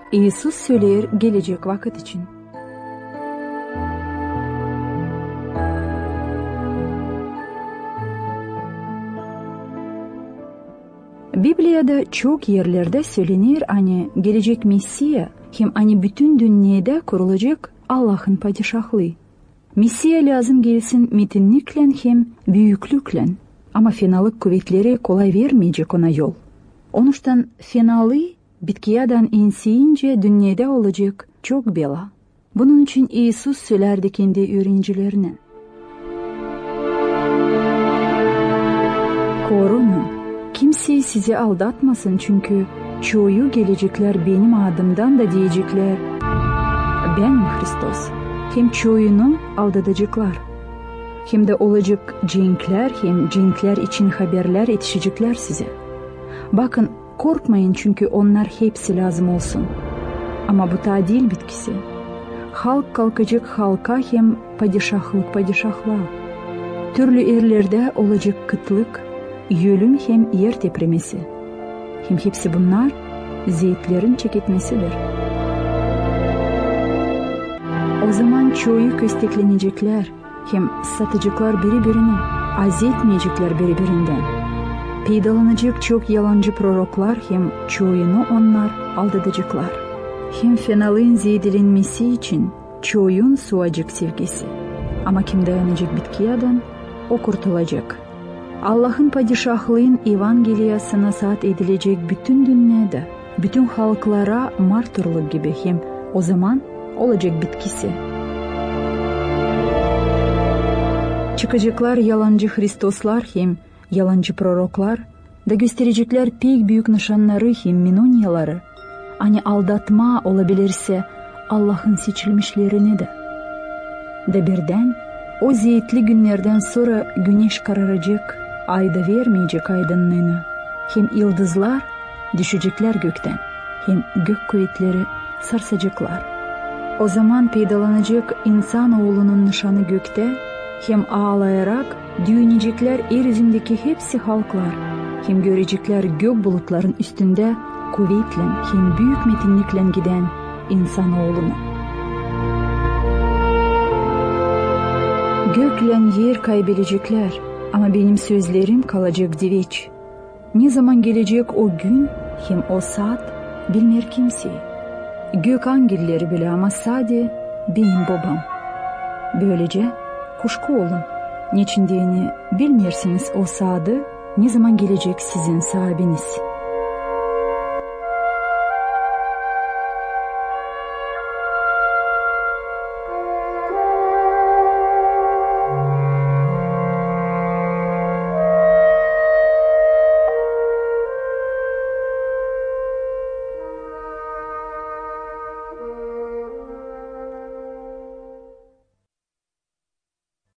İsus söyler gelecek vakit için. Bibliyada çok yerlerde söylenir hani gelecek Mesih hem hani bütün dünyada kurulacak Allah'ın padişahlığı. Mesih lazım gelsin metinlikle hem büyüklükle ama fenalık kuvvetleri kolay vermeyecek ona yol. Onuştan fenalı bitkiyadan insiyince dünyada olacak çok bela. Bunun için İsus söylerdi kendi öğrencilerine. Korunun, kimse sizi aldatmasın çünkü çoğu gelecekler benim adımdan da diyecekler. Benim Hristos. Hem çoğunu aldatacaklar. Hem de olacak cinkler hem cinkler için haberler yetişecekler size. Bakın korkmayın çünkü onlar hepsi lazım olsun. Ama bu tadil bitkisi. Halk kalkacak halka hem padişahlık padişahlığa. Türlü yerlerde olacak kıtlık, ölüm hem yer tepremesi. Hem hepsi bunlar zeytlerin çekitmesidir. O zaman çoğu kösteklenecekler, hem satacaklar birbirine, az etmeyecekler birbirinden. Peydalanacak çok yalancı proroklar, hem çoğunu onlar aldatacaklar. Hem fenalığın zeydilenmesi için çoğun soğacak sevgisi. Ama kim dayanacak bitkiyadan, o kurtulacak. Allah'ın padişahlığın evangeliyasına saat edilecek bütün dünyada, bütün halklara martırlık gibi hem o zaman olacak bitkisi. Çıkacaklar yalancı Hristoslar hem yalancı proroklar da gösterecekler pek büyük nişanları hem minunyaları. Hani aldatma olabilirse Allah'ın seçilmişlerini de. De birden o zeytli günlerden sonra güneş kararacak, ay da vermeyecek aydınlığını. Hem yıldızlar düşecekler gökten, hem gök kuvvetleri sarsacaklar. O zaman peydalanacak insanoğlunun nişanı gökte, hem ağlayarak düğünecekler yeryüzündeki hepsi halklar, hem görecekler gök bulutların üstünde kuvvetle hem büyük metinlikle giden insanoğlunu. Gökle yer kaybedecekler ama benim sözlerim kalacak diveç. Ne zaman gelecek o gün hem o saat bilmer kimse. Gök angelleri bile ama sade benim babam. Böylece kuşku olun. Niçin diyeni bilmirsiniz o saati, ne zaman gelecek sizin sahibiniz.